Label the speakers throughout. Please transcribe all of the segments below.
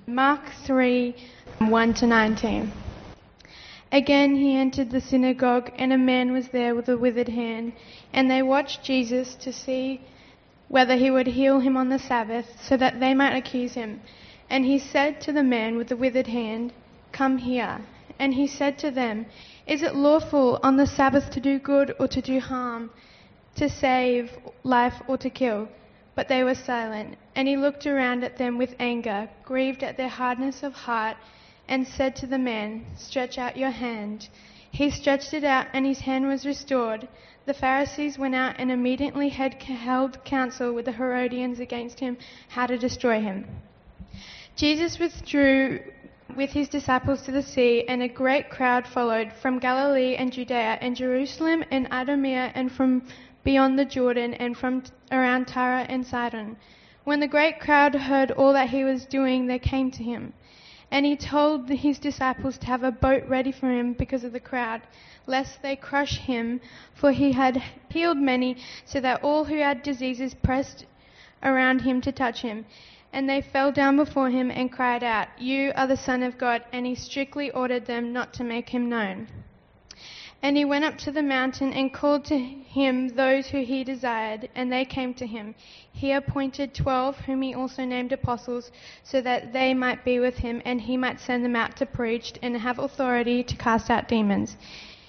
Speaker 1: Mark 3:1-19. Again he entered the synagogue, and a man was there with a withered hand, and they watched Jesus to see whether he would heal him on the Sabbath, so that they might accuse him. And he said to the man with the withered hand, "Come here." And he said to them, "Is it lawful on the Sabbath to do good or to do harm, to save life or to kill?" But they were silent. And he looked around at them with anger, grieved at their hardness of heart, and said to the man, "Stretch out your hand." He stretched it out, and his hand was restored. The Pharisees went out and immediately held counsel with the Herodians against him, how to destroy him. Jesus withdrew with his disciples to the sea, and a great crowd followed from Galilee and Judea and Jerusalem and Idumea and from beyond the Jordan and from around Tyre and Sidon. When the great crowd heard all that he was doing, they came to him. And he told his disciples to have a boat ready for him because of the crowd, lest they crush him, for he had healed many, so that all who had diseases pressed around him to touch him. And they fell down before him and cried out, "You are the Son of God." And he strictly ordered them not to make him known. And he went up to the mountain and called to him those who he desired, and they came to him. He appointed 12, whom he also named apostles, so that they might be with him, and he might send them out to preach and have authority to cast out demons.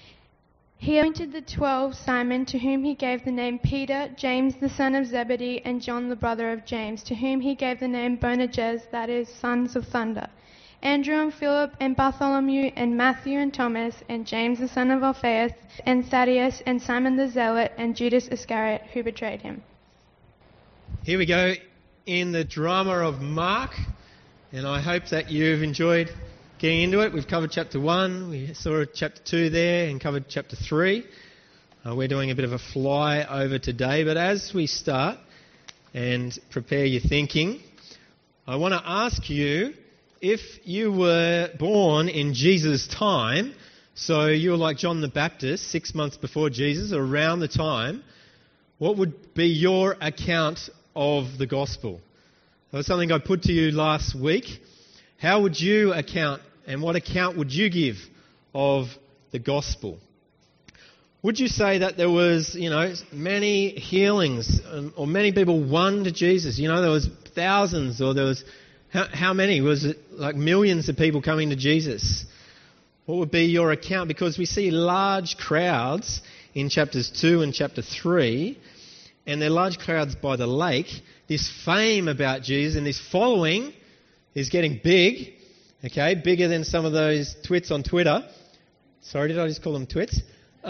Speaker 1: He appointed the 12, Simon, to whom he gave the name Peter, James the son of Zebedee, and John the brother of James, to whom he gave the name Boanerges, that is, sons of thunder. Andrew and Philip and Bartholomew and Matthew and Thomas and James the son of Alphaeus and Thaddeus and Simon the Zealot and Judas Iscariot, who betrayed him.
Speaker 2: Here we go in the drama of Mark, and I hope that you've enjoyed getting into it. We've covered chapter 1, we saw chapter 2 there, and covered chapter 3. We're doing a bit of a fly over today, but as we start and prepare your thinking, I want to ask you, if you were born in Jesus' time, so you were like John the Baptist 6 months before Jesus, or around the time, what would be your account of the gospel? That was something I put to you last week. How would you account, and what account would you give of the gospel? Would you say that there was, many healings, or many people won to Jesus? There was thousands, or there was, how many? Was it like millions of people coming to Jesus? What would be your account? Because we see large crowds in chapters 2 and chapter 3, and they're large crowds by the lake. This fame about Jesus and this following is getting big, okay, bigger than some of those twits on Twitter. Sorry, did I just call them twits?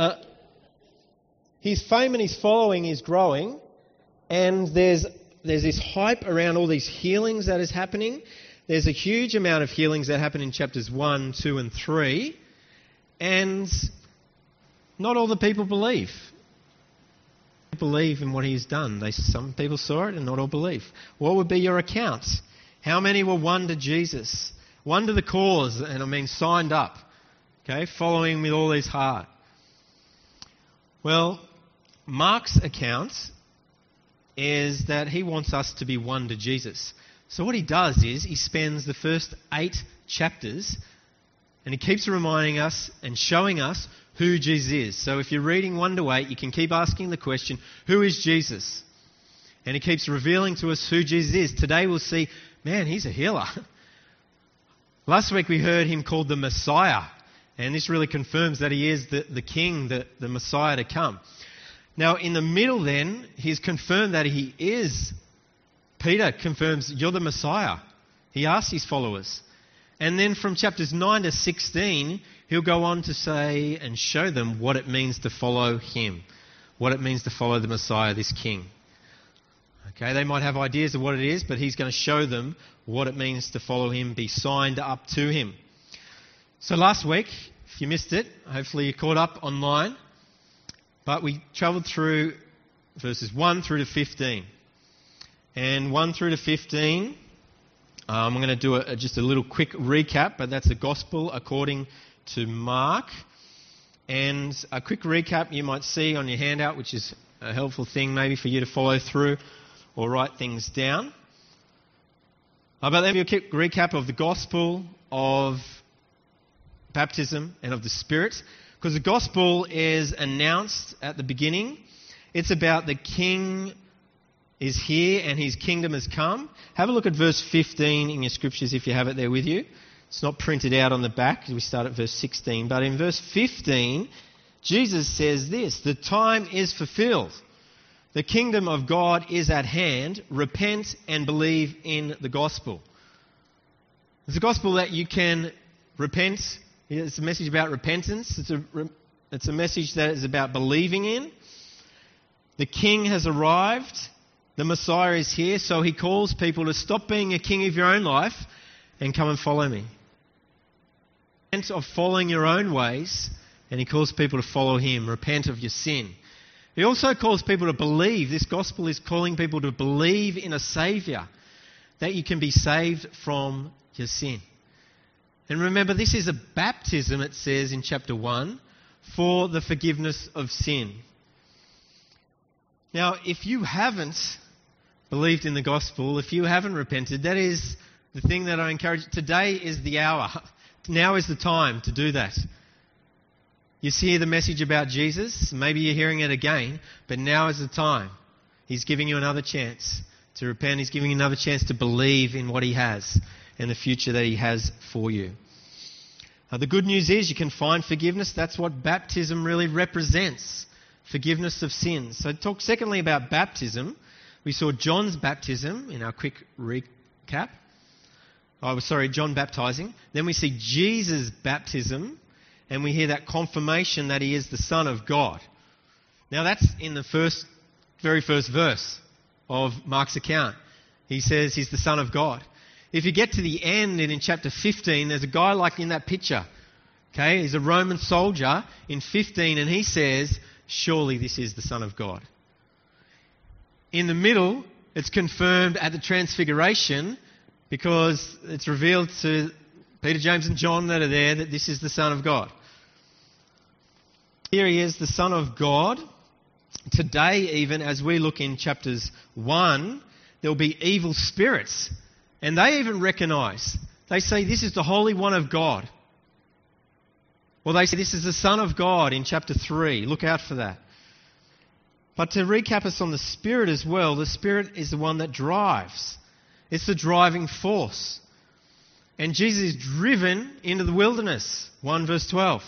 Speaker 2: His fame and his following is growing, and there's this hype around all these healings that is happening. There's a huge amount of healings that happen in chapters 1, 2 and 3, and not all the people believe in what he's done. Some people saw it and not all believe. What would be your account? How many were won to Jesus? Won to the cause, and signed up, okay, following with all his heart. Well, Mark's account is that he wants us to be won to Jesus. So what he does is he spends the first 8 chapters and he keeps reminding us and showing us who Jesus is. So if you're reading 1 to 8, you can keep asking the question, who is Jesus? And he keeps revealing to us who Jesus is. Today we'll see, man, he's a healer. Last week we heard him called the Messiah, and this really confirms that he is the King, the Messiah to come. Now, in the middle then, he's confirmed that he is. Peter confirms, you're the Messiah. He asks his followers. And then from chapters 9 to 16, he'll go on to say and show them what it means to follow him, what it means to follow the Messiah, this King. Okay, they might have ideas of what it is, but he's going to show them what it means to follow him, be signed up to him. So last week, if you missed it, hopefully you caught up online. But we travelled through verses 1 through to 15. And 1 through to 15, I'm going to do just a little quick recap, but that's the Gospel according to Mark. And a quick recap you might see on your handout, which is a helpful thing maybe for you to follow through or write things down. But let me give you a quick recap of the gospel of baptism and of the Spirit, because the gospel is announced at the beginning. It's about the King is here and his kingdom has come. Have a look at verse 15 in your scriptures if you have it there with you. It's not printed out on the back. We start at verse 16. But in verse 15, Jesus says this: the time is fulfilled. The kingdom of God is at hand. Repent and believe in the gospel. It's a gospel that you can repent. It's a message about repentance. It's a message that is about believing in. The King has arrived. The Messiah is here. So he calls people to stop being a king of your own life and come and follow me. Repent of following your own ways, and he calls people to follow him. Repent of your sin. He also calls people to believe. This gospel is calling people to believe in a Saviour, that you can be saved from your sin. And remember, this is a baptism, it says in chapter 1, for the forgiveness of sin. Now, if you haven't believed in the gospel, if you haven't repented, that is the thing that I encourage. Today is the hour. Now is the time to do that. You hear the message about Jesus, maybe you're hearing it again, but now is the time. He's giving you another chance to repent. He's giving you another chance to believe in what he has and the future that he has for you. The good news is you can find forgiveness. That's what baptism really represents, forgiveness of sins. So talk secondly about baptism. We saw John's baptism in our quick recap. John baptizing. Then we see Jesus' baptism, and we hear that confirmation that he is the Son of God. Now that's in the very first verse of Mark's account. He says he's the Son of God. If you get to the end and in chapter 15, there's a guy like in that picture. Okay, he's a Roman soldier in 15, and he says, surely this is the Son of God. In the middle, it's confirmed at the Transfiguration, because it's revealed to Peter, James and John that are there that this is the Son of God. Here he is, the Son of God. Today, even as we look in chapters 1, there will be evil spirits. And they even recognise. They say this is the Holy One of God. Well, they say this is the Son of God in chapter 3. Look out for that. But to recap us on the Spirit as well, the Spirit is the one that drives. It's the driving force. And Jesus is driven into the wilderness. 1 verse 12.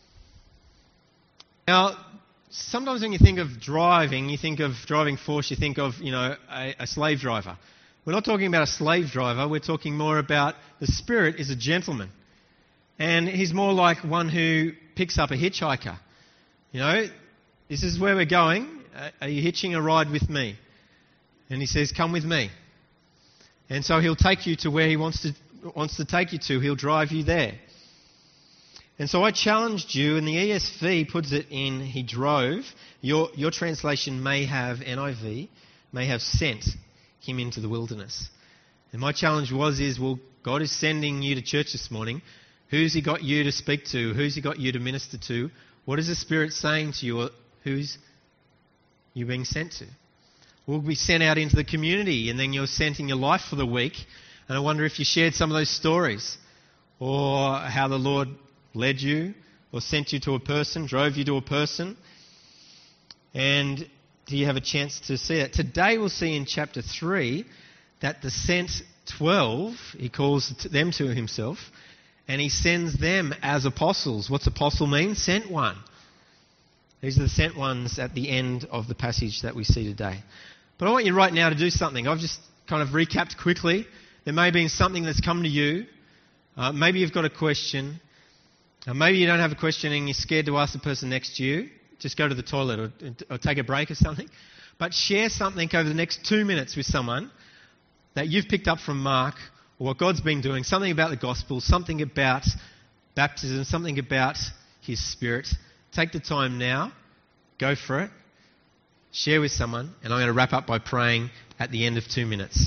Speaker 2: Now, sometimes when you think of driving, you think of driving force, you think of, a slave driver. We're not talking about a slave driver. We're talking more about the Spirit is a gentleman. And he's more like one who picks up a hitchhiker. This is where we're going. Are you hitching a ride with me? And he says, come with me. And so he'll take you to where he wants to take you to. He'll drive you there. And so I challenged you, and the ESV puts it in, he drove. Your translation may have, NIV, may have sent him into the wilderness. And my challenge is, God is sending you to church this morning. Who's he got you to speak to? Who's he got you to minister to? What is the Spirit saying to you? Who's you being sent to? We'll be sent out into the community, and then you're sent in your life for the week. And I wonder if you shared some of those stories, or how the Lord led you, or sent you to a person, drove you to a person. And do you have a chance to see it? Today we'll see in chapter 3 that the sent 12, he calls them to himself, and he sends them as apostles. What's apostle mean? Sent one. These are the sent ones at the end of the passage that we see today. But I want you right now to do something. I've just kind of recapped quickly. There may have been something that's come to you. Maybe you've got a question. Maybe you don't have a question and you're scared to ask the person next to you. Just go to the toilet or take a break or something. But share something over the next 2 minutes with someone that you've picked up from Mark, or what God's been doing, something about the gospel, something about baptism, something about his Spirit. Take the time now. Go for it. Share with someone. And I'm going to wrap up by praying at the end of 2 minutes.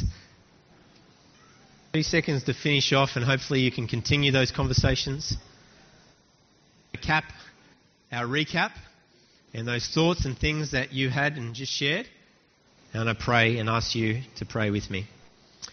Speaker 2: 30 seconds to finish off, and hopefully you can continue those conversations. Our recap, and those thoughts and things that you had and just shared. And I pray and ask you to pray with me.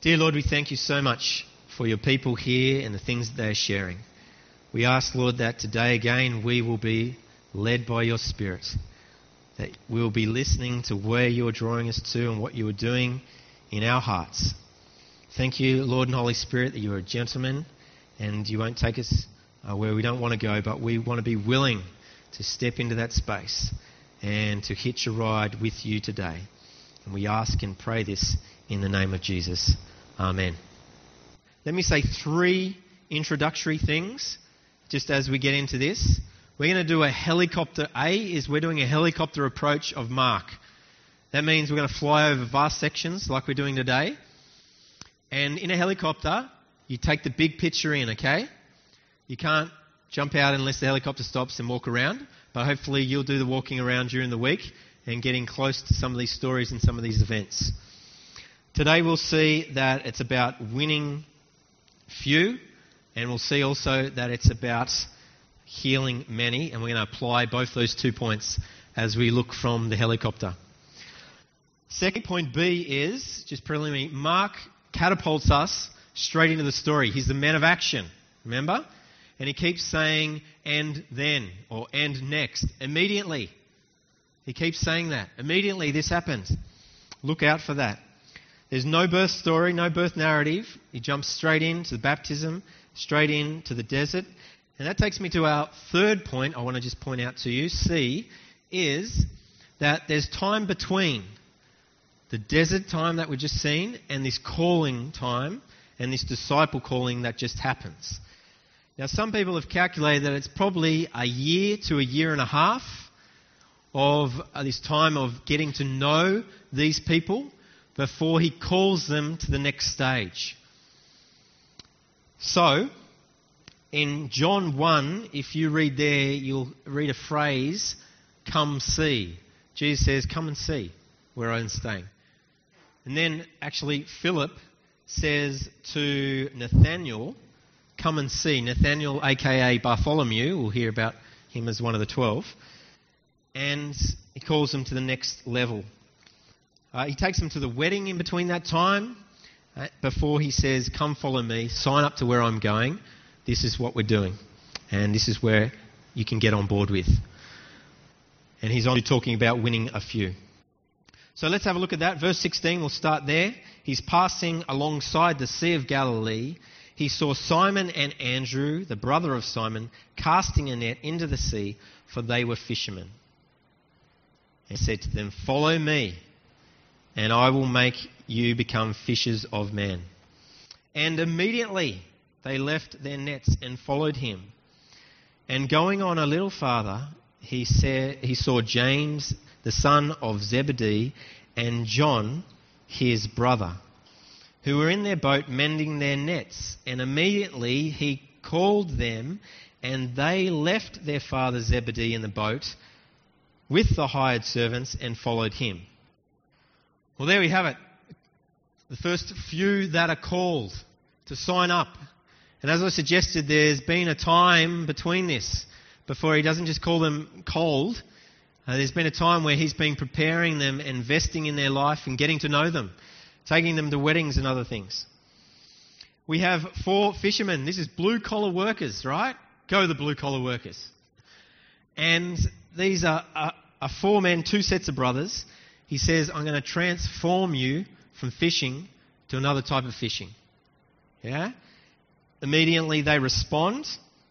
Speaker 2: Dear Lord, we thank you so much for your people here and the things that they're sharing. We ask, Lord, that today again we will be led by your Spirit, that we'll be listening to where you're drawing us to and what you are doing in our hearts. Thank you, Lord and Holy Spirit, that you are a gentleman and you won't take us where we don't want to go, but we want to be willing to step into that space and to hitch a ride with you today. And we ask and pray this in the name of Jesus. Amen. Let me say 3 introductory things just as we get into this. We're going to do a helicopter. We're doing a helicopter approach of Mark. That means we're going to fly over vast sections like we're doing today. And in a helicopter, you take the big picture in, okay? You can't jump out unless the helicopter stops and walk around. But hopefully you'll do the walking around during the week and getting close to some of these stories and some of these events. Today we'll see that it's about winning few, and we'll see also that it's about healing many, and we're going to apply both those 2 points as we look from the helicopter. Second point B is, just preliminary, Mark catapults us straight into the story. He's the man of action, remember? And he keeps saying, and then, or and next, immediately. He keeps saying that. Immediately this happens. Look out for that. There's no birth story, no birth narrative. He jumps straight into the baptism, straight into the desert. And that takes me to our third point I want to just point out to you. C is that there's time between the desert time that we've just seen and this calling time and this disciple calling that just happens. Now, some people have calculated that it's probably a year to a year and a half of this time of getting to know these people before he calls them to the next stage. So, in John 1, if you read there, you'll read a phrase, come see. Jesus says, come and see where I'm staying. And then actually Philip says to Nathanael, come and see. Nathanael, aka Bartholomew, we'll hear about him as one of the 12. And he calls them to the next level. He takes them to the wedding in between that time, before he says, come follow me, sign up to where I'm going. This is what we're doing. And this is where you can get on board with. And he's on to talking about winning a few. So let's have a look at that. Verse 16, we'll start there. He's passing alongside the Sea of Galilee. He saw Simon and Andrew, the brother of Simon, casting a net into the sea, for they were fishermen. And he said to them, follow me, and I will make you become fishers of men. And immediately they left their nets and followed him. And going on a little farther, he saw James, the son of Zebedee, and John, his brother, who were in their boat mending their nets. And immediately he called them, and they left their father Zebedee in the boat with the hired servants and followed him. Well, there we have it. The first few that are called to sign up. And as I suggested, there's been a time between this, before he doesn't just call them cold. There's been a time where he's been preparing them, investing in their life and getting to know them, taking them to weddings and other things. We have 4 fishermen. This is blue-collar workers, right? Go the blue-collar workers. And these are 4 men, 2 sets of brothers. He says, I'm going to transform you from fishing to another type of fishing. Yeah? Immediately they respond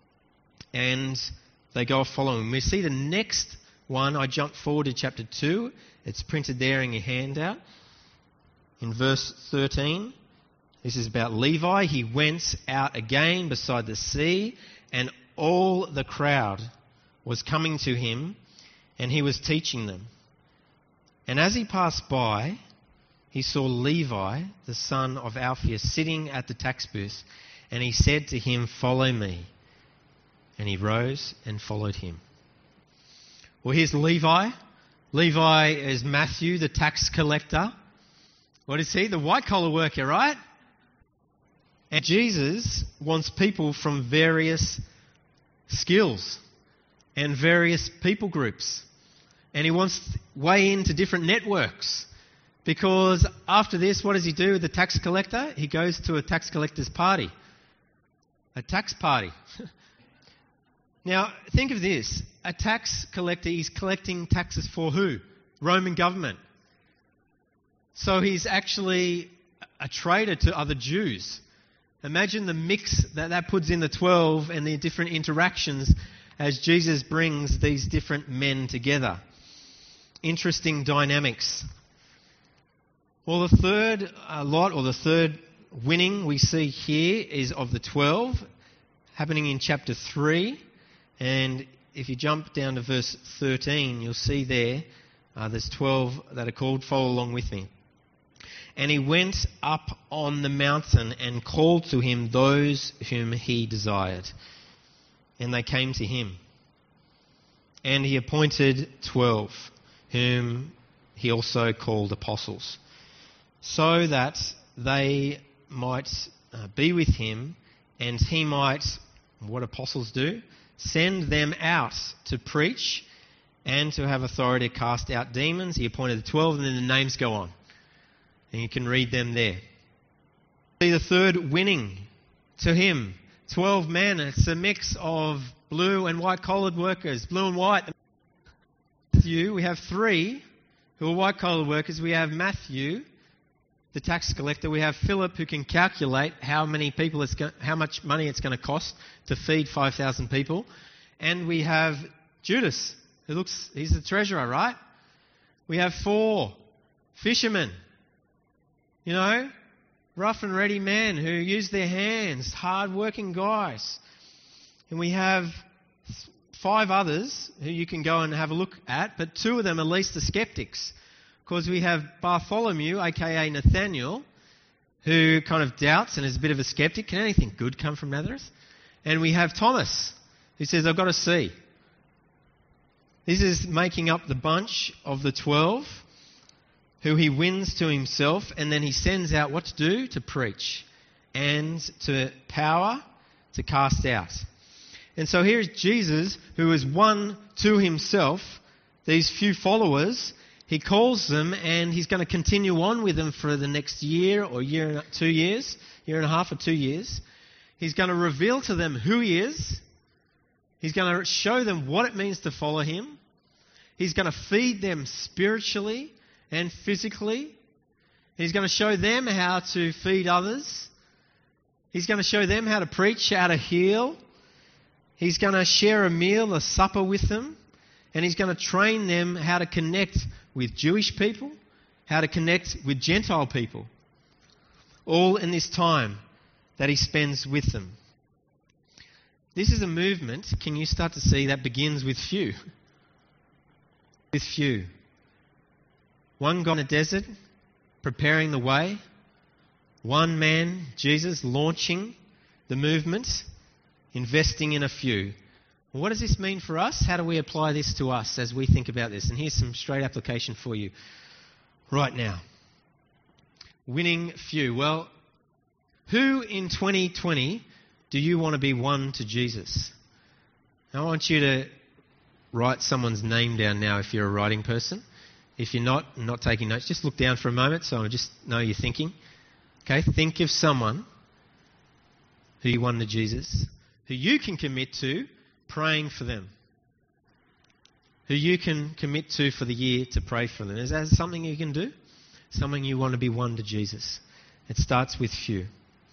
Speaker 2: and they go following. We see the next one. I jump forward to chapter 2. It's printed there in your handout. In verse 13, this is about Levi. He went out again beside the sea, and all the crowd was coming to him, and he was teaching them. And as he passed by, he saw Levi, the son of Alphaeus, sitting at the tax booth, and he said to him, follow me. And he rose and followed him. Well, here's Levi. Levi is Matthew, the tax collector. What is he? The white-collar worker, right? And Jesus wants people from various skills and various people groups. And he wants way into different networks Because after this, what does he do with the tax collector? He goes to a tax collector's party. A tax party. Now, think of this. A tax collector is collecting taxes for who? Roman government. So he's actually a traitor to other Jews. Imagine the mix that puts in the 12 and the different interactions as Jesus brings these different men together. Interesting dynamics. Well, the third lot, or the third winning we see here is of the 12, happening in chapter 3. And if you jump down to verse 13, you'll see there's 12 that are called. Follow along with me. And he went up on the mountain and called to him those whom he desired. And they came to him. And he appointed 12, whom he also called apostles, so that they might be with him, and he might, what apostles do, send them out to preach and to have authority to cast out demons. He appointed the 12, and then the names go on. And you can read them there. See the third winning to him. 12 men. It's a mix of blue and white collared workers. Blue and white. Matthew, we have 3 who are white collared workers. We have Matthew, the tax collector. We have Philip, who can calculate how much money it's going to cost to feed 5,000 people. And we have Judas, he's the treasurer, right? We have 4 fishermen. Rough and ready men who use their hands, hard-working guys. And we have 5 others who you can go and have a look at, but 2 of them at least are skeptics. Because we have Bartholomew, aka Nathaniel, who kind of doubts and is a bit of a skeptic. Can anything good come from Nazareth? And we have Thomas, who says, I've got to see. This is making up the bunch of the 12, who he wins to himself, and then he sends out what to do? To preach, and to power to cast out. And so here's Jesus, who is won to himself these few followers. He calls them, and he's going to continue on with them for the next year or 2 years, year and a half or 2 years. He's going to reveal to them who he is. He's going to show them what it means to follow him. He's going to feed them spiritually and physically. He's going to show them how to feed others. He's going to show them how to preach, how to heal. He's going to share a meal, a supper with them. And he's going to train them how to connect with Jewish people, how to connect with Gentile people. All in this time that he spends with them. This is a movement, can you start to see, that begins with few. With few. One guy in the desert, preparing the way. One man, Jesus, launching the movement, investing in a few. What does this mean for us? How do we apply this to us as we think about this? And here's some straight application for you right now. Winning few. Well, who in 2020 do you want to be won to Jesus? I want you to write someone's name down now if you're a writing person. If you're not taking notes, just look down for a moment so I just know you're thinking. Okay, think of someone who you won to Jesus, who you can commit to praying for them, who you can commit to for the year to pray for them. Is that something you can do? Something you want to be won to Jesus? It starts with few.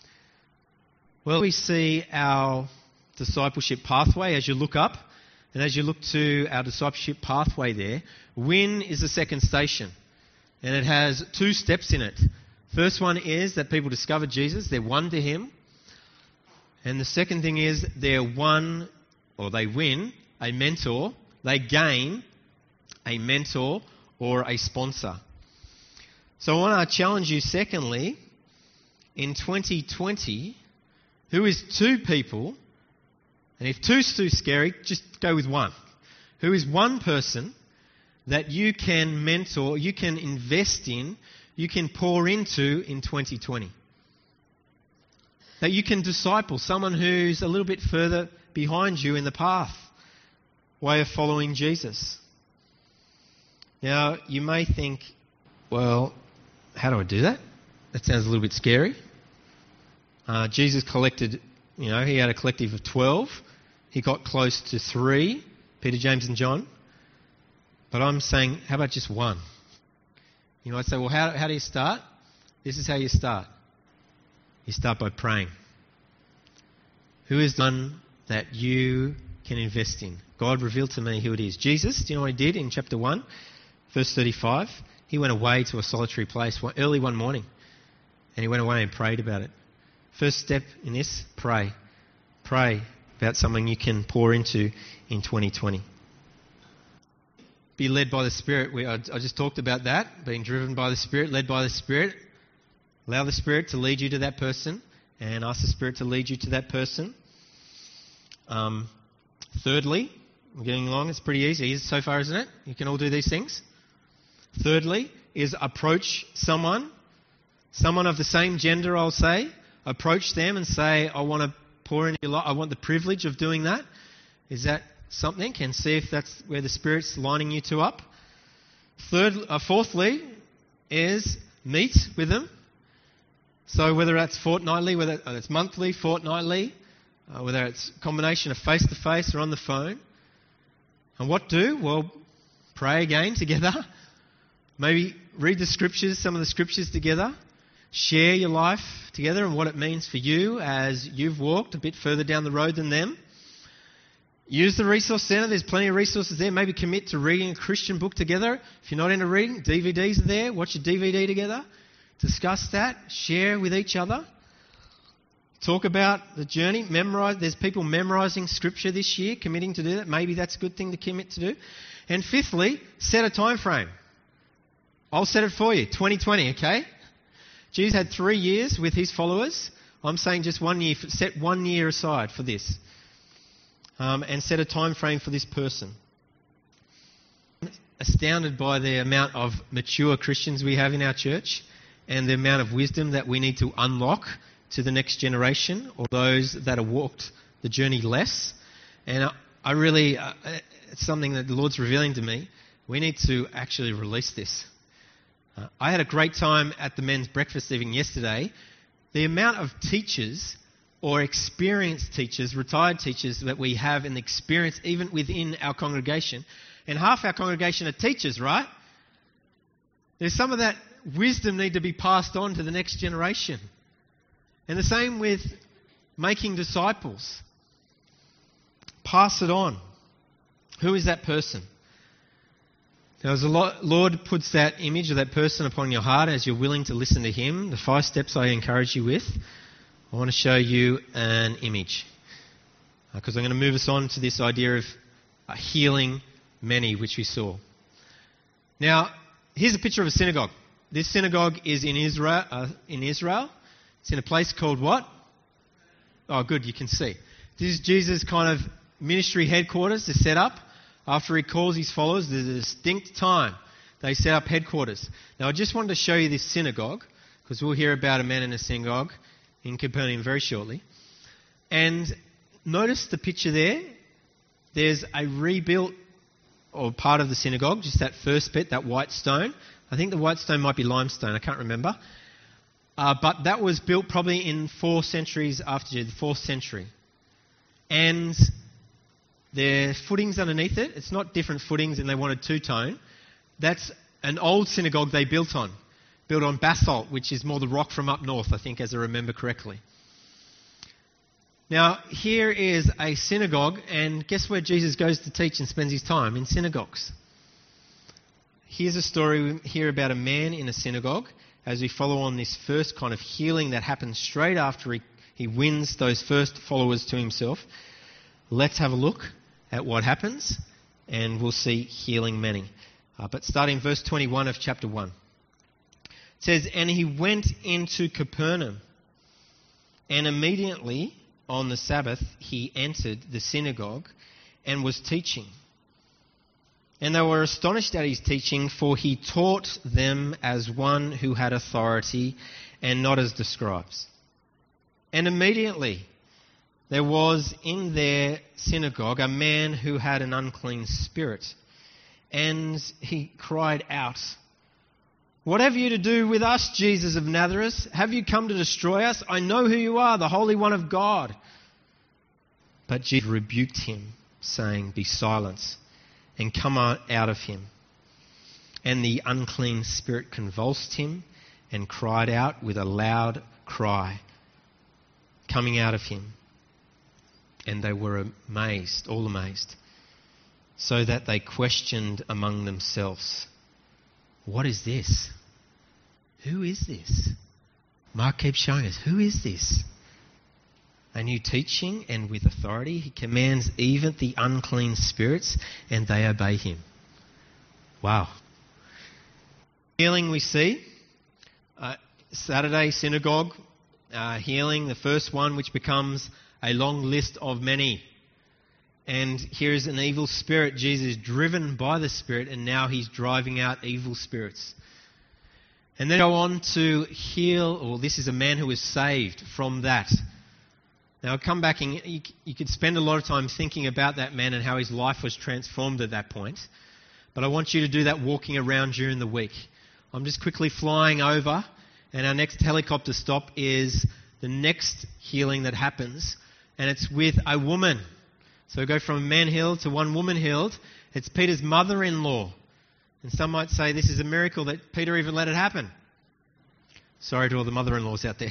Speaker 2: Well, we see our discipleship pathway as you look up, and as you look to our discipleship pathway there, win is the second station, and it has 2 steps in it. First one is that people discover Jesus, they're won to him, and the second thing is they win a mentor, they gain a mentor or a sponsor. So I want to challenge you secondly, in 2020, who is 2 people, and if 2's too scary, just go with 1. Who is 1 person that you can mentor, you can invest in, you can pour into in 2020? That you can disciple, someone who's a little bit further behind you in the path, way of following Jesus. Now, you may think, well, how do I do that? That sounds a little bit scary. Jesus collected, he had a collective of 12. He got close to 3, Peter, James and John. But I'm saying, how about just 1? I'd say, well, how do you start? This is how you start. You start by praying. Who is the one that you can invest in? God revealed to me who it is. Jesus, do you know what he did in chapter 1, verse 35? He went away to a solitary place early one morning. And he went away and prayed about it. First step in this, pray. Pray about something you can pour into in 2020. Be led by the Spirit. I just talked about that, being driven by the Spirit, led by the Spirit. Allow the Spirit to lead you to that person and ask the Spirit to lead you to that person. Thirdly, I'm getting along, it's pretty easy so far, isn't it? You can all do these things. Thirdly is approach someone of the same gender, I'll say. Approach them and say, I want to pour into your life. I want the privilege of doing that. Is that something? And see if that's where the Spirit's lining you two up. Fourthly is meet with them. So whether that's fortnightly, whether it's monthly, fortnightly, whether it's a combination of face-to-face or on the phone. And what do? Well, pray again together. Maybe read the scriptures, some of the scriptures together. Share your life together and what it means for you as you've walked a bit further down the road than them. Use the resource centre. There's plenty of resources there. Maybe commit to reading a Christian book together. If you're not into reading, DVDs are there. Watch a DVD together. Discuss that. Share with each other. Talk about the journey. Memorize. There's people memorising scripture this year, committing to do that. Maybe that's a good thing to commit to do. And fifthly, set a time frame. I'll set it for you. 2020, okay? Jesus had 3 years with his followers. I'm saying just 1 year. Set 1 year aside for this. And set a time frame for this person. Astounded by the amount of mature Christians we have in our church and the amount of wisdom that we need to unlock to the next generation or those that have walked the journey less. And I really, it's something that the Lord's revealing to me. We need to actually release this. I had a great time at the men's breakfast even yesterday. The amount of teachers or experienced teachers, retired teachers that we have in the experience even within our congregation. And half our congregation are teachers, right? There's some of that wisdom need to be passed on to the next generation. And the same with making disciples. Pass it on. Who is that person? Now, as the Lord puts that image of that person upon your heart as you're willing to listen to him, the 5 steps I encourage you with, I want to show you an image. Because I'm going to move us on to this idea of healing many, which we saw. Now, here's a picture of a synagogue. This synagogue is in Israel. It's in a place called what? Oh, good, you can see. This is Jesus' kind of ministry headquarters to set up. After he calls his followers, there's a distinct time they set up headquarters. Now, I just wanted to show you this synagogue, because we'll hear about a man in a synagogue in Capernaum very shortly. And notice the picture there. There's a rebuilt or part of the synagogue, just that first bit, that white stone. I think the white stone might be limestone, I can't remember. But that was built probably in 4 centuries after Jesus, the 4th century. And there are footings underneath it. It's not different footings and they wanted two-tone. That's an old synagogue they built on basalt, which is more the rock from up north, I think, as I remember correctly. Now, here is a synagogue, and guess where Jesus goes to teach and spends his time? In synagogues. Here's a story we hear about a man in a synagogue as we follow on this first kind of healing that happens straight after he wins those first followers to himself. Let's have a look at what happens, and we'll see healing many. But starting verse 21 of chapter 1. It says, "And he went into Capernaum, and immediately on the Sabbath he entered the synagogue and was teaching. And they were astonished at his teaching, for he taught them as one who had authority and not as the scribes. And immediately there was in their synagogue a man who had an unclean spirit, and he cried out, "What have you to do with us, Jesus of Nazareth? Have you come to destroy us? I know who you are, the Holy One of God." But Jesus rebuked him, saying, "Be silent, and come out of him." And the unclean spirit convulsed him and cried out with a loud cry, coming out of him. And they were amazed, all amazed, so that they questioned among themselves, "What is this? Who is this?" Mark keeps showing us, who is this? A new teaching, and with authority he commands even the unclean spirits, and they obey him. Wow. Healing we see. Saturday synagogue healing, the first one, which becomes a long list of many. And here is an evil spirit. Jesus is driven by the Spirit, and now he's driving out evil spirits. And then go on to heal, or this is a man who was saved from that. Now, come back and you could spend a lot of time thinking about that man and how his life was transformed at that point. But I want you to do that walking around during the week. I'm just quickly flying over, and our next helicopter stop is the next healing that happens, and it's with a woman. So we go from a man healed to one woman healed. It's Peter's mother-in-law. And some might say this is a miracle that Peter even let it happen. Sorry to all the mother-in-laws out there.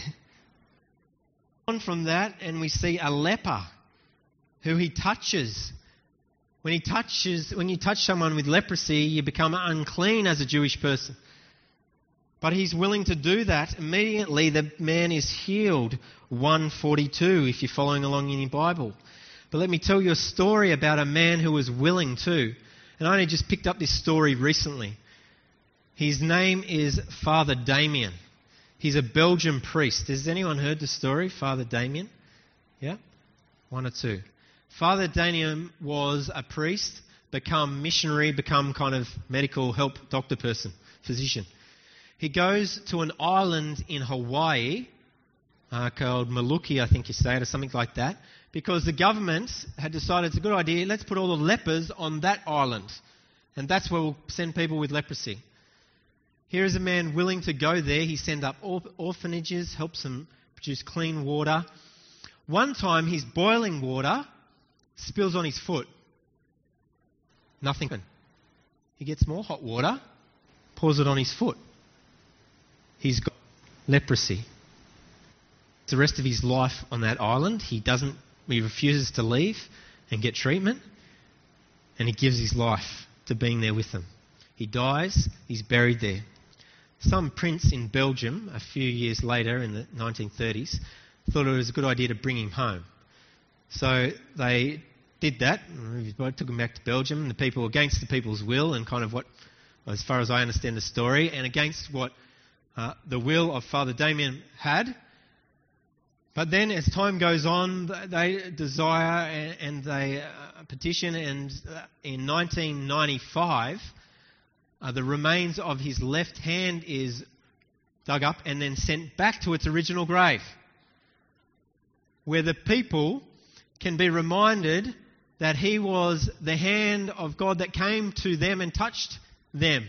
Speaker 2: On from that, and we see a leper who he touches. When you touch someone with leprosy, you become unclean as a Jewish person. But he's willing to do that. Immediately the man is healed. 1:42 if you're following along in your Bible. But let me tell you a story about a man who was willing to. And I only just picked up this story recently. His name is Father Damien. He's a Belgian priest. Has anyone heard the story, Father Damien? Yeah? One or two. Father Damien was a priest, become missionary, become kind of medical help doctor person, physician. He goes to an island in Hawaii called Molucci, I think you say it, or something like that, because the government had decided it's a good idea, let's put all the lepers on that island. And that's where we'll send people with leprosy. Here is a man willing to go there. He sends up orphanages, helps them produce clean water. One time his boiling water spills on his foot. Nothing. He gets more hot water, pours it on his foot. He's got leprosy. The rest of his life on that island, he refuses to leave and get treatment, and he gives his life to being there with them. He dies, he's buried there. Some prince in Belgium, a few years later in the 1930s, thought it was a good idea to bring him home. So they did that, took him back to Belgium, and the people, against the people's will, and kind of what, as far as I understand the story, and against what the will of Father Damien had. But then as time goes on, they desire and they petition, and in 1995, the remains of his left hand is dug up and then sent back to its original grave, where the people can be reminded that he was the hand of God that came to them and touched them.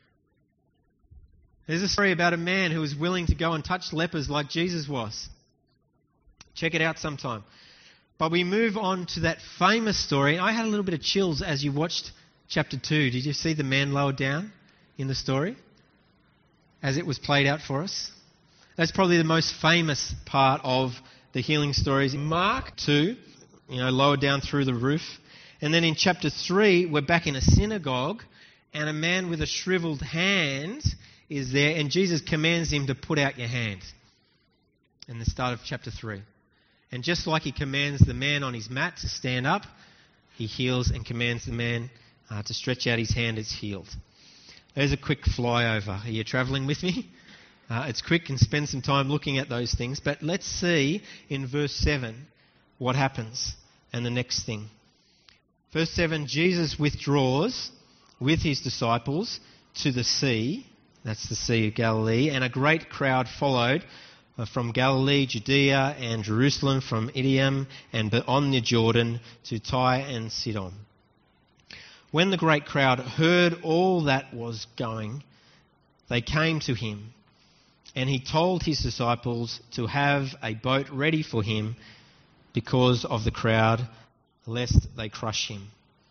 Speaker 2: There's a story about a man who was willing to go and touch lepers like Jesus was. Check it out sometime. But we move on to that famous story. I had a little bit of chills as you watched chapter 2. Did you see the man lowered down in the story as it was played out for us? That's probably the most famous part of the healing stories. In Mark 2, lowered down through the roof. And then in chapter 3, we're back in a synagogue, and a man with a shriveled hand is there, and Jesus commands him to put out your hand. In the start of chapter 3. And just like he commands the man on his mat to stand up, he heals and commands the man to stretch out his hand. It's healed. There's a quick flyover. Are you travelling with me? It's quick, and spend some time looking at those things. But let's see in verse 7 what happens and the next thing. Verse 7, Jesus withdraws with his disciples to the sea. That's the Sea of Galilee. And a great crowd followed from Galilee, Judea, and Jerusalem, from Idumea and beyond the Jordan to Tyre and Sidon. When the great crowd heard all that was going, they came to him, and he told his disciples to have a boat ready for him because of the crowd, lest they crush him.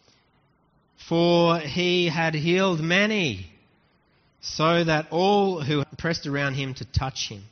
Speaker 2: For he had healed many, so that all who pressed around him to touch him.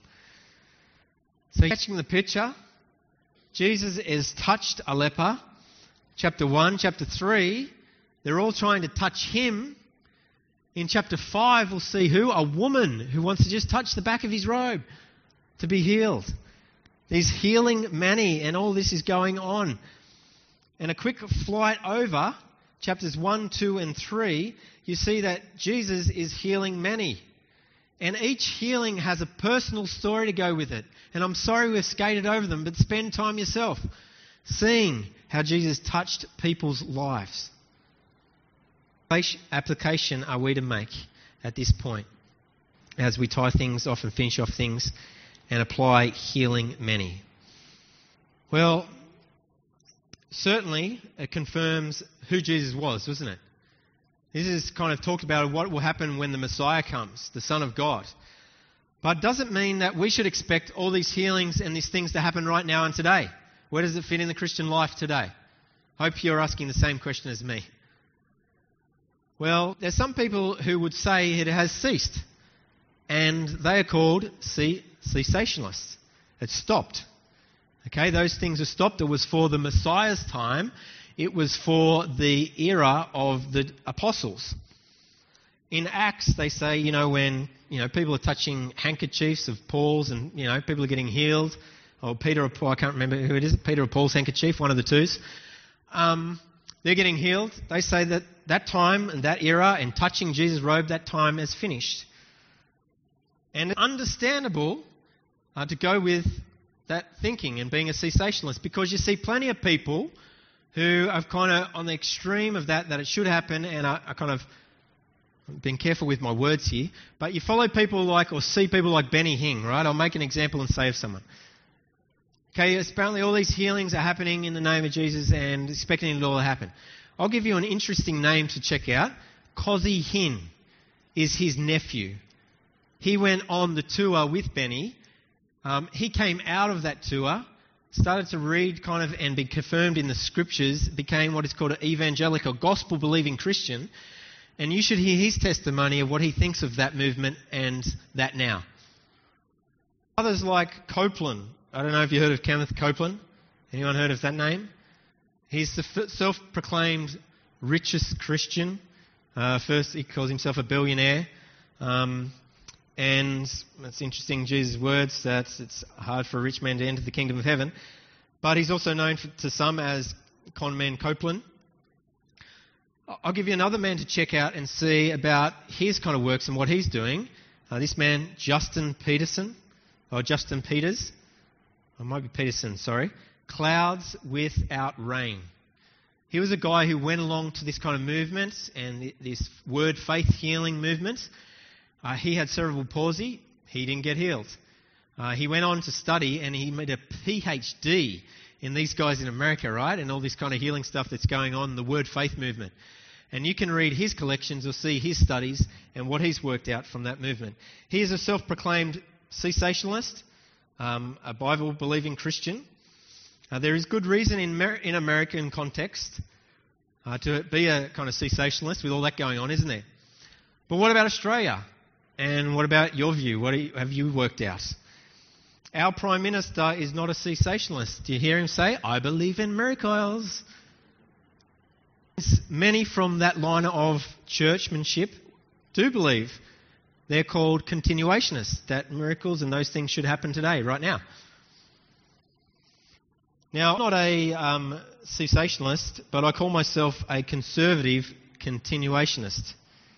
Speaker 2: So you're catching the picture? Jesus has touched a leper. Chapter 1, chapter 3, they're all trying to touch him. In chapter 5, we'll see who? A woman who wants to just touch the back of his robe to be healed. He's healing many, and all this is going on. And a quick flight over, chapters 1, 2 and 3, you see that Jesus is healing many. And each healing has a personal story to go with it. And I'm sorry we've skated over them, but spend time yourself seeing how Jesus touched people's lives. What application are we to make at this point as we tie things off and finish off things and apply healing many? Well, certainly it confirms who Jesus was, doesn't it? This is kind of talked about what will happen when the Messiah comes, the Son of God. But it doesn't mean that we should expect all these healings and these things to happen right now and today. Where does it fit in the Christian life today? Hope you're asking the same question as me. Well, there's some people who would say it has ceased, and they are called cessationalists. It's stopped. Okay, those things are stopped. It was for the Messiah's time. It was for the era of the apostles. In Acts, they say, when, people are touching handkerchiefs of Paul's and, people are getting healed, or Peter or Paul, I can't remember who it is, Peter or Paul's handkerchief, one of the twos. They're getting healed. They say that time and that era and touching Jesus' robe, that time is finished. And it's understandable to go with that thinking and being a cessationalist, because you see plenty of people who are kind of on the extreme of that it should happen, and are kind of being careful with my words here, but you follow people or see people like Benny Hinn, right? I'll make an example and say of someone. Okay, apparently all these healings are happening in the name of Jesus and expecting it all to happen. I'll give you an interesting name to check out. Cozy Hinn is his nephew. He went on the tour with Benny. He came out of that tour, started to read and be confirmed in the scriptures, became what is called an evangelical, gospel-believing Christian. And you should hear his testimony of what he thinks of that movement and that now. Others like Copeland. I don't know if you heard of Kenneth Copeland. Anyone heard of that name? He's the self-proclaimed richest Christian. First, he calls himself a billionaire. And it's interesting, Jesus' words, that it's hard for a rich man to enter the kingdom of heaven. But he's also known to some as Conman Copeland. I'll give you another man to check out and see about his kind of works and what he's doing. This man, Justin Peters. It might be Peterson, sorry. Clouds Without Rain. He was a guy who went along to this kind of movement and this word faith healing movement. He had cerebral palsy. He didn't get healed. He went on to study, and he made a PhD in these guys in America, right? And all this kind of healing stuff that's going on in the word faith movement. And you can read his collections or see his studies and what he's worked out from that movement. He is a self-proclaimed cessationalist, a Bible-believing Christian. There is good reason in American context to be a kind of cessationalist with all that going on, isn't there? But what about Australia? And what about your view? What have you worked out? Our Prime Minister is not a cessationalist. Do you hear him say, "I believe in miracles"? Many from that line of churchmanship do believe. They're called continuationists, that miracles and those things should happen today, right now. Now, I'm not a cessationalist, but I call myself a conservative continuationist.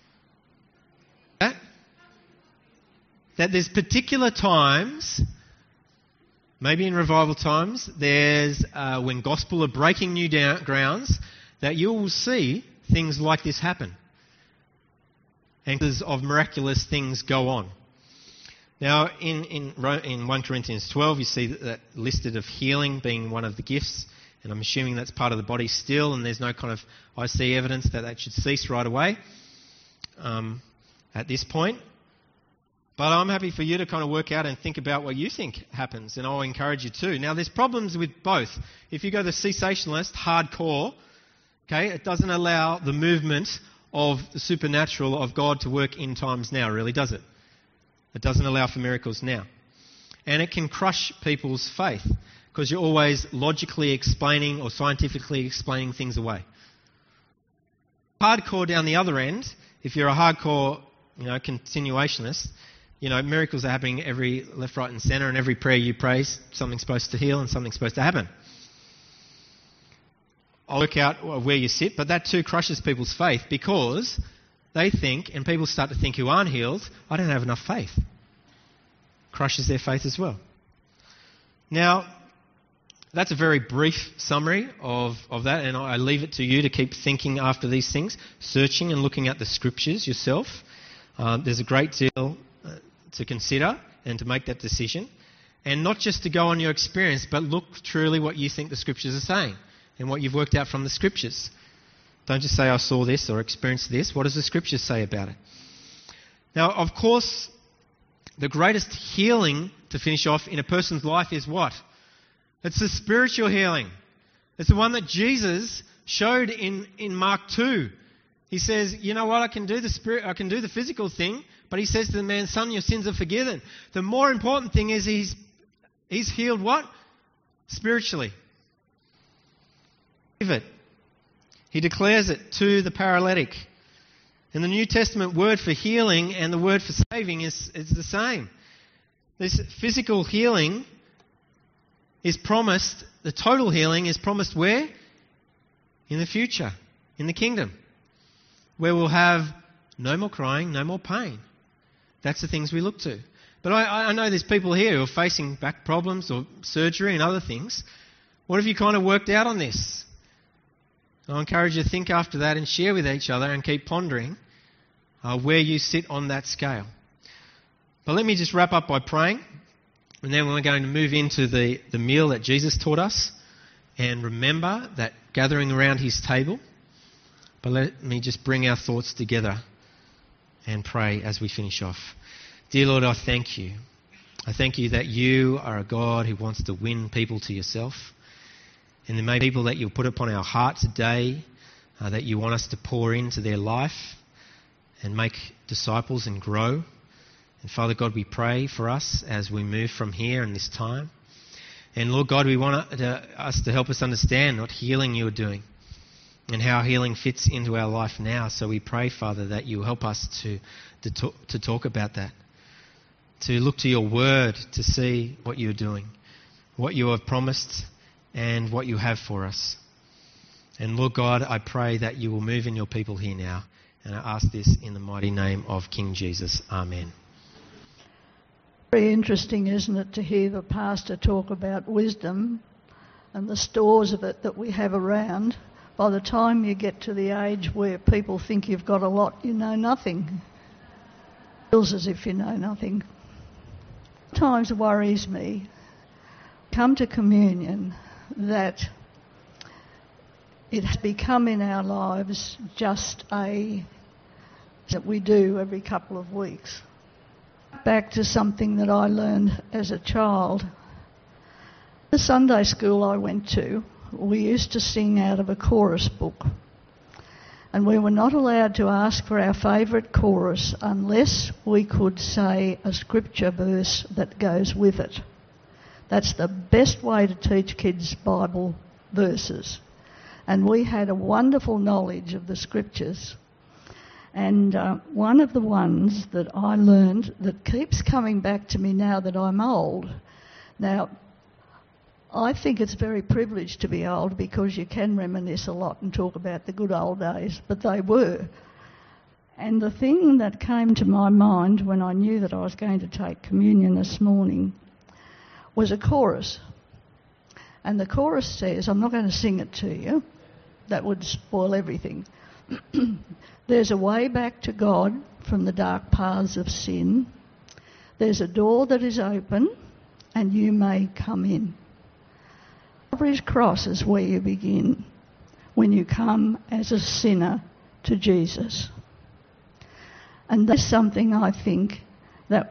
Speaker 2: That there's particular times, maybe in revival times, there's when gospel are breaking new grounds, that you will see things like this happen. And of miraculous things go on. Now, in 1 Corinthians 12, you see that listed of healing being one of the gifts, and I'm assuming that's part of the body still, and there's no kind of, I see evidence that should cease right away at this point. But I'm happy for you to kind of work out and think about what you think happens, and I'll encourage you to. Now, there's problems with both. If you go the cessationalist, hardcore, okay, it doesn't allow the movement of the supernatural of God to work in times now, really, does it? It doesn't allow for miracles now. And it can crush people's faith because you're always logically explaining or scientifically explaining things away. Hardcore down the other end, if you're a hardcore, continuationist, miracles are happening every left, right and centre, and every prayer you pray, something's supposed to heal and something's supposed to happen. I'll work out where you sit, but that too crushes people's faith because they think, and people start to think who aren't healed, I don't have enough faith. Crushes their faith as well. Now, that's a very brief summary of that, and I leave it to you to keep thinking after these things, searching and looking at the scriptures yourself. There's a great deal to consider and to make that decision. And not just to go on your experience, but look truly what you think the scriptures are saying and what you've worked out from the scriptures. Don't just say, I saw this or experienced this. What does the scriptures say about it? Now, of course, the greatest healing to finish off in a person's life is what? It's the spiritual healing. It's the one that Jesus showed in Mark 2. He says, you know what, I can do the physical thing, but he says to the man, son, your sins are forgiven. The more important thing is he's healed what? Spiritually. He declares it to the paralytic. And the New Testament word for healing and the word for saving is the same. This physical healing is promised, the total healing is promised where? In the future, in the kingdom, where we'll have no more crying, no more pain. That's the things we look to. But I know there's people here who are facing back problems or surgery and other things. What have you kind of worked out on this? I'll encourage you to think after that and share with each other and keep pondering where you sit on that scale. But let me just wrap up by praying, and then we're going to move into the meal that Jesus taught us, and remember that gathering around his table. But let me just bring our thoughts together and pray as we finish off. Dear Lord, I thank you. I thank you that you are a God who wants to win people to yourself. And there may be people that you'll put upon our heart today that you want us to pour into their life and make disciples and grow. And Father God, we pray for us as we move from here in this time. And Lord God, we want us to help us understand what healing you are doing and how healing fits into our life now. So we pray, Father, that you help us to talk about that, to look to your word, to see what you're doing, what you have promised and what you have for us. And Lord God, I pray that you will move in your people here now. And I ask this in the mighty name of King Jesus. Amen.
Speaker 3: Very interesting, isn't it, to hear the pastor talk about wisdom and the stores of it that we have around. By the time you get to the age where people think you've got a lot, you know nothing. It feels as if you know nothing. Sometimes worries me, come to communion, that it has become in our lives just that we do every couple of weeks. Back to something that I learned as a child. The Sunday school I went to, we used to sing out of a chorus book. And we were not allowed to ask for our favourite chorus unless we could say a scripture verse that goes with it. That's the best way to teach kids Bible verses. And we had a wonderful knowledge of the scriptures. And one of the ones that I learned that keeps coming back to me now that I'm old. Now, I think it's very privileged to be old because you can reminisce a lot and talk about the good old days, but they were. And the thing that came to my mind when I knew that I was going to take communion this morning was a chorus. And the chorus says, I'm not going to sing it to you, that would spoil everything. There's a way back to God from the dark paths of sin. There's a door that is open and you may come in. Calvary's cross is where you begin when you come as a sinner to Jesus. And that's something I think that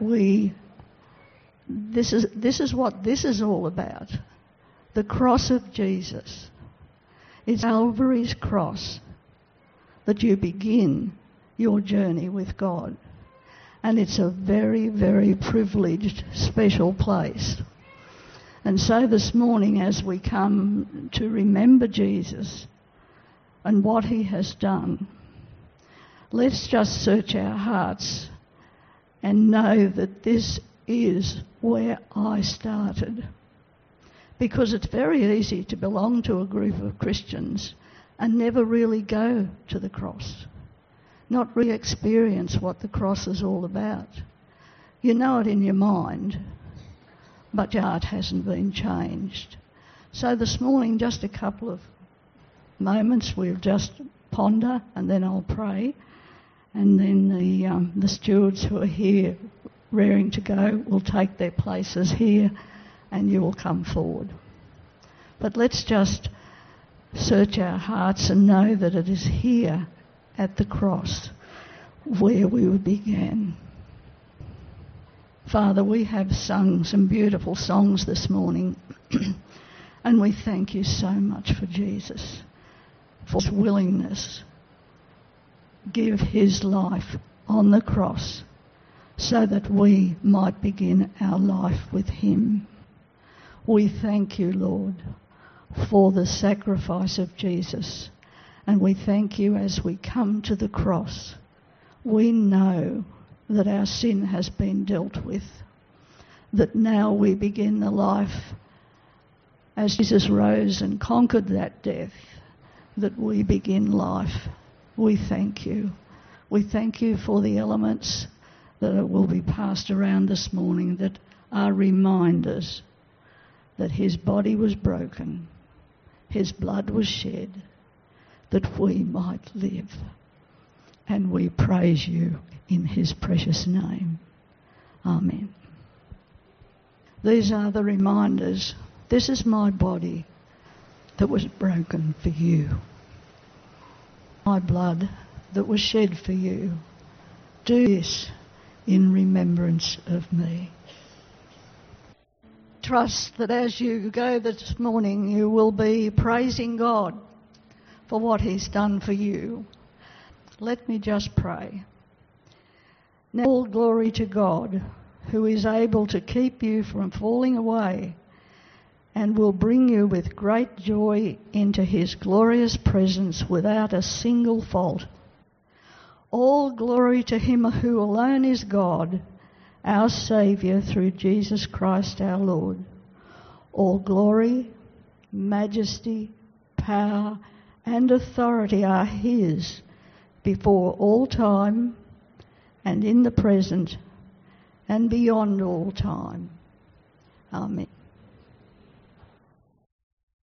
Speaker 3: this is what this is all about. The cross of Jesus. It's Calvary's cross that you begin your journey with God. And it's a very, very privileged, special place. And so this morning, as we come to remember Jesus and what he has done, let's just search our hearts and know that this is where I started. Because it's very easy to belong to a group of Christians and never really go to the cross. Not really experience what the cross is all about. You know it in your mind, but your heart hasn't been changed. So this morning, just a couple of moments, we'll just ponder and then I'll pray. And then the stewards who are here raring to go will take their places here and you will come forward. But let's just search our hearts and know that it is here at the cross where we began. Father, we have sung some beautiful songs this morning and we thank you so much for Jesus, for his willingness give his life on the cross so that we might begin our life with him. We thank you, Lord, for the sacrifice of Jesus. And we thank you as we come to the cross. We know that our sin has been dealt with, that now we begin the life as Jesus rose and conquered that death, that we begin life. We thank you. We thank you for the elements that will be passed around this morning that are reminders that his body was broken, his blood was shed, that we might live. And we praise you in his precious name. Amen. These are the reminders. This is my body that was broken for you. My blood that was shed for you. Do this in remembrance of me. Trust that as you go this morning, you will be praising God for what he's done for you. Let me just pray. Now all glory to God, who is able to keep you from falling away and will bring you with great joy into his glorious presence without a single fault. All glory to him who alone is God, our Saviour, through Jesus Christ our Lord. All glory, majesty, power, and authority are his before all time and in the present and beyond all time. Amen.